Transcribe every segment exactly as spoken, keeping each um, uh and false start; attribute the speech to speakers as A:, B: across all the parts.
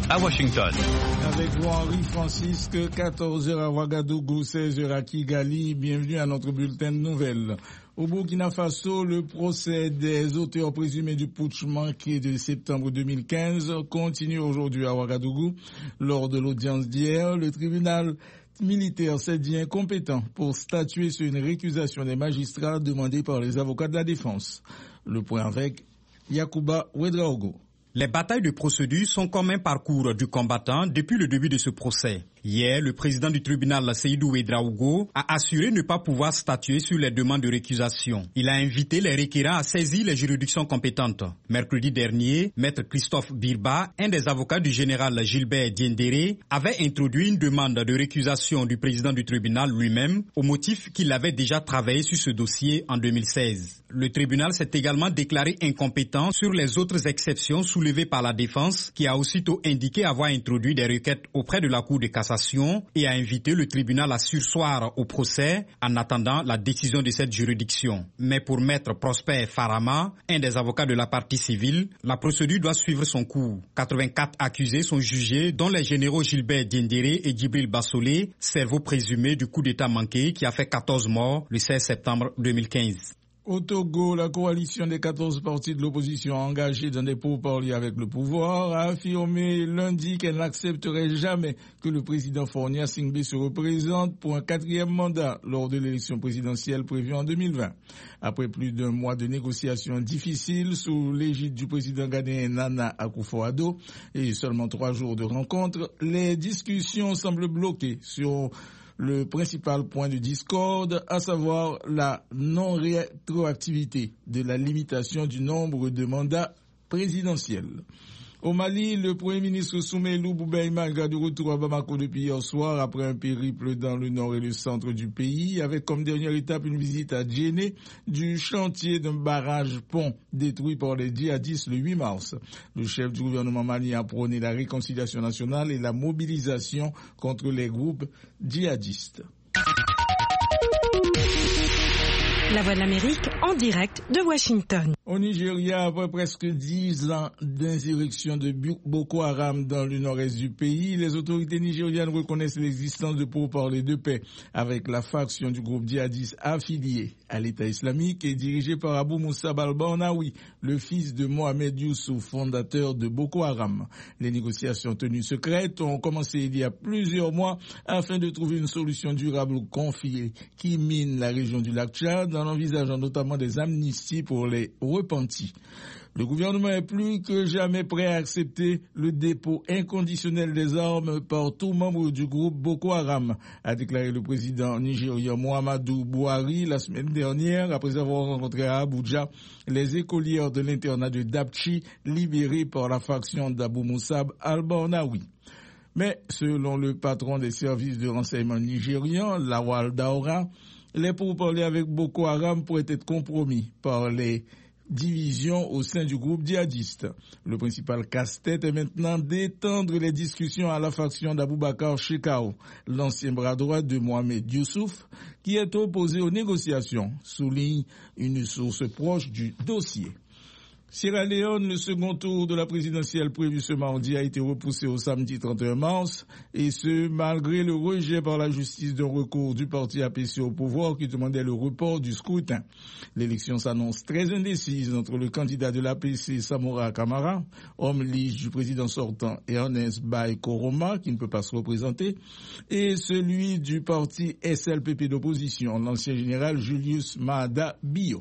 A: à Washington.
B: Avec vous, Henri Francisque, quatorze heures à Ouagadougou, seize heures à Kigali. Bienvenue à notre bulletin de nouvelles. Au Burkina Faso, le procès des auteurs présumés du putsch manqué de septembre deux mille quinze continue aujourd'hui à Ouagadougou. Lors de l'audience d'hier, le tribunal militaire s'est dit incompétent pour statuer sur une récusation des magistrats demandée par les avocats de la défense. Le point avec Yacouba Ouedraogo.
C: Les batailles de procédure sont comme un parcours du combattant depuis le début de ce procès. Hier, le président du tribunal, Seydou Ouedraogo, a assuré ne pas pouvoir statuer sur les demandes de récusation. Il a invité les requérants à saisir les juridictions compétentes. Mercredi dernier, maître Christophe Birba, un des avocats du général Gilbert Diendéré, avait introduit une demande de récusation du président du tribunal lui-même au motif qu'il avait déjà travaillé sur ce dossier en deux mille seize. Le tribunal s'est également déclaré incompétent sur les autres exceptions soulevées par la défense, qui a aussitôt indiqué avoir introduit des requêtes auprès de la Cour de cassation et a invité le tribunal à surseoir au procès en attendant la décision de cette juridiction. Mais pour maître Prosper Farama, un des avocats de la partie civile, la procédure doit suivre son cours. quatre-vingt-quatre accusés sont jugés, dont les généraux Gilbert Diendéré et Djibril Bassolé, cerveau présumé du coup d'État manqué qui a fait quatorze morts le seize septembre deux mille quinze.
B: Au Togo, la coalition des quatorze partis de l'opposition engagés dans des pourparlers avec le pouvoir a affirmé lundi qu'elle n'accepterait jamais que le président Fornia Singbe se représente pour un quatrième mandat lors de l'élection présidentielle prévue en deux mille vingt. Après plus d'un mois de négociations difficiles sous l'égide du président ghanéen Nana Akufo-Addo et seulement trois jours de rencontres, les discussions semblent bloquées sur le principal point de discorde, à savoir la non-rétroactivité de la limitation du nombre de mandats présidentiels. Au Mali, le Premier ministre Soumeilou Boubaïma est de retour à Bamako depuis hier soir après un périple dans le nord et le centre du pays, avec comme dernière étape une visite à Djenné du chantier d'un barrage-pont détruit par les djihadistes le huit mars. Le chef du gouvernement malien a prôné la réconciliation nationale et la mobilisation contre les groupes djihadistes.
D: La Voix de l'Amérique en direct de Washington.
B: Au Nigeria, après presque dix ans d'insurrection de Boko Haram dans le nord-est du pays, les autorités nigérianes reconnaissent l'existence de pourparlers de paix avec la faction du groupe djihadiste affilié à l'État islamique et dirigé par Abou Moussa Al-Barnawi, le fils de Mohamed Youssouf, fondateur de Boko Haram. Les négociations tenues secrètes ont commencé il y a plusieurs mois afin de trouver une solution durable au conflit qui mine la région du lac Tchad, en envisageant notamment des amnisties pour les repentis. Le gouvernement est plus que jamais prêt à accepter le dépôt inconditionnel des armes par tout membre du groupe Boko Haram, a déclaré le président nigérien Muhammadu Buhari la semaine dernière, après avoir rencontré à Abuja les écolières de l'internat de Dapchi libérés par la faction d'Abou Moussa Al-Barnawi. Mais selon le patron des services de renseignement nigérian, Lawal Daura, les pourparlers avec Boko Haram pourraient être compromis par les divisions au sein du groupe djihadiste. Le principal casse-tête est maintenant d'étendre les discussions à la faction d'Aboubacar Shekau, l'ancien bras droit de Mohamed Youssouf, qui est opposé aux négociations, souligne une source proche du dossier. Sierra Leone, le second tour de la présidentielle prévu ce mardi a été repoussé au samedi trente et un mars, et ce, malgré le rejet par la justice d'un recours du parti A P C au pouvoir qui demandait le report du scrutin. L'élection s'annonce très indécise entre le candidat de l'A P C, Samora Kamara, homme lige du président sortant, et Ernest Bai Koroma, qui ne peut pas se représenter, et celui du parti S L P P d'opposition, l'ancien général Julius Maada Bio.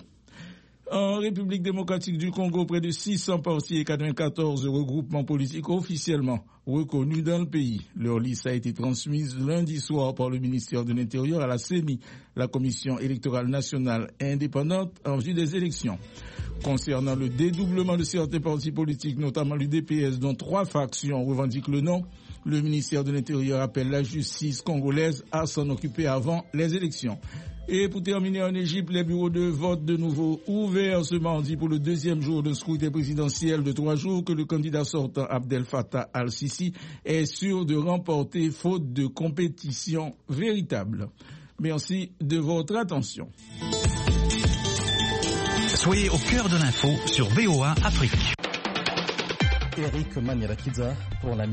B: En République démocratique du Congo, près de six cents partis et quatre-vingt-quatorze regroupements politiques officiellement reconnus dans le pays. Leur liste a été transmise lundi soir par le ministère de l'Intérieur à la C E N I, la Commission électorale nationale indépendante en vue des élections. Concernant le dédoublement de certains partis politiques, notamment l'U D P S, dont trois factions revendiquent le nom, le ministère de l'Intérieur appelle la justice congolaise à s'en occuper avant les élections. Et pour terminer, en Égypte, les bureaux de vote de nouveau ouverts ce mardi pour le deuxième jour d'un scrutin présidentiel de trois jours que le candidat sortant Abdel Fattah al-Sisi est sûr de remporter faute de compétition véritable. Merci de votre attention.
A: Soyez au cœur de l'info sur V O A Afrique.
E: Eric Manirakidza pour la